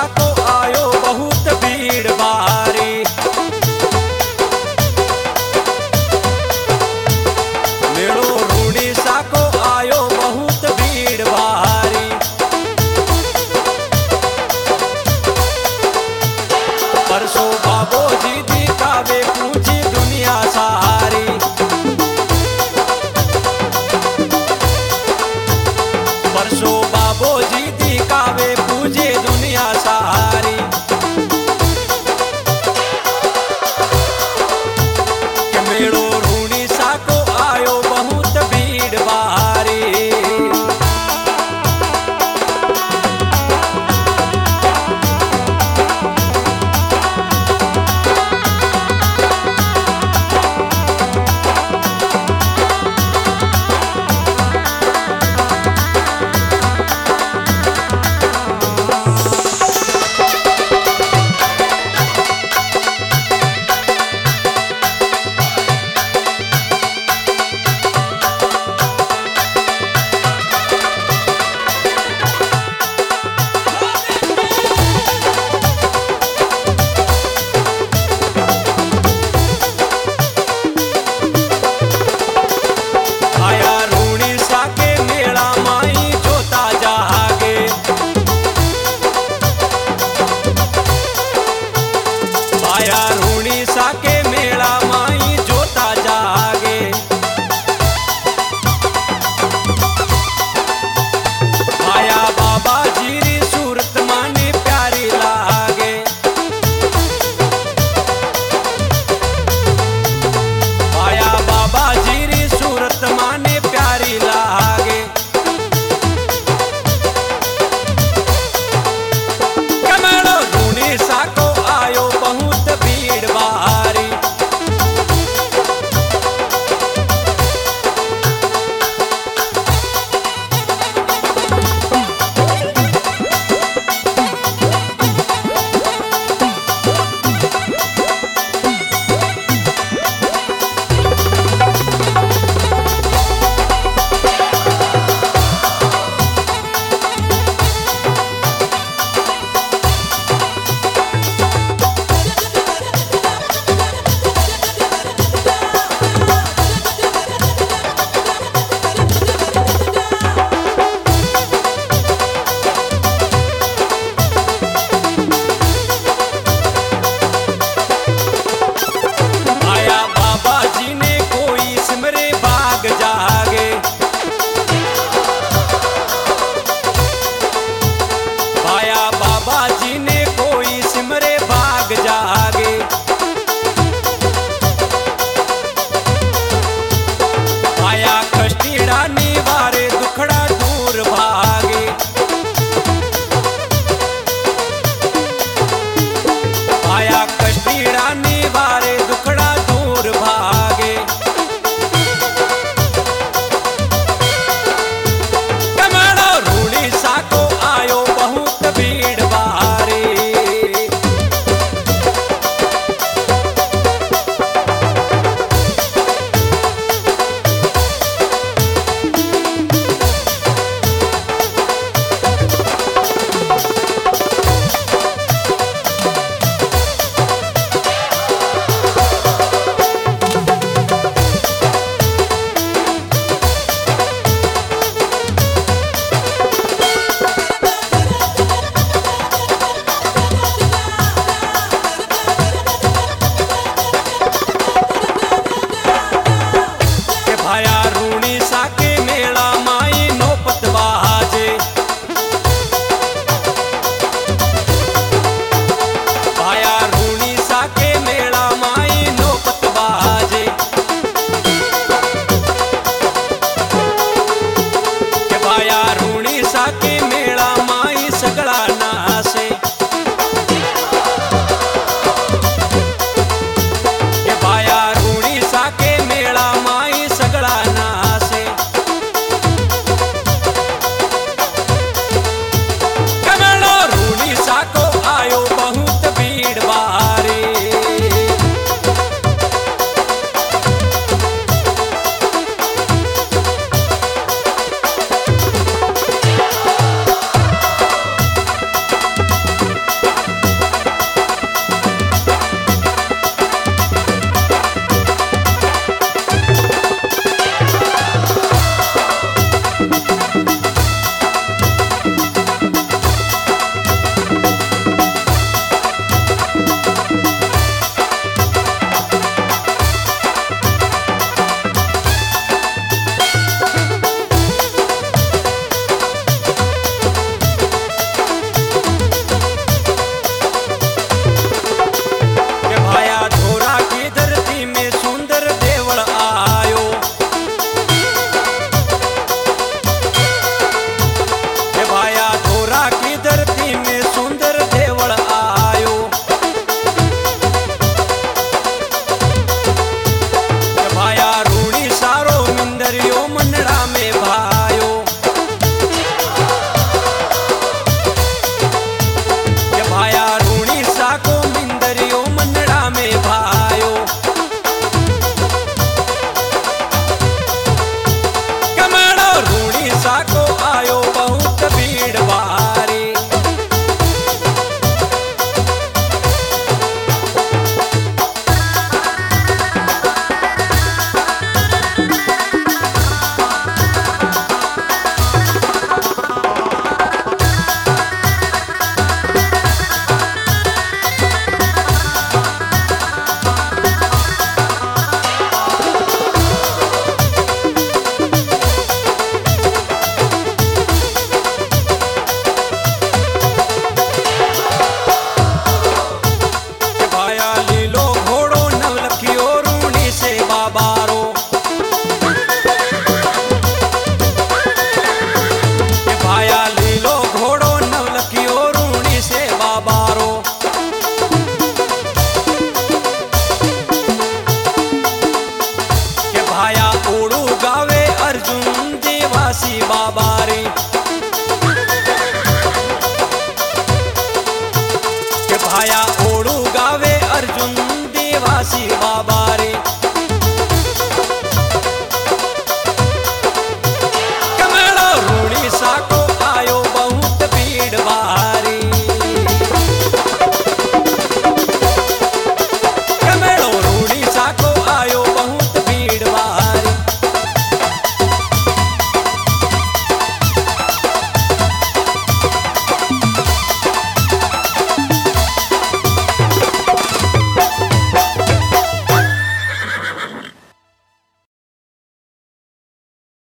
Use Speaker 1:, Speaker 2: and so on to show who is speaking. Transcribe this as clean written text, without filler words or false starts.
Speaker 1: साको आयो बहुत भीड़ भारी। मेड़ो रूड़ी साको आयो बहुत भीड़ भारी। परसों बाबो जी दिखावे पूछी दुनिया सारी। परसों बाबो जी दिखावे पूछे दुनिया सारी। के मेड़ो रूड़ी साको आयो बहुत भीड़ भारी। आया रूड़ी साके मेला माई जोता जागे। आया बाबा जी री सूरत माने प्यारी लागे। आया बाबा जी री सूरत माने प्यारी लागे। कमलो रूड़ी साको आयो बहुत भीड़ भारी। जागे आया बाबा जी ने कोई सिमरे भाग जागे। आया कष्टीड़ा निवारे दुखड़ा दूर भागे। आया कष्टीड़ा निवारे दुखड़ा दूर भागे। साको आयो बहुत भीड़ भारी। काशी बाबा रे।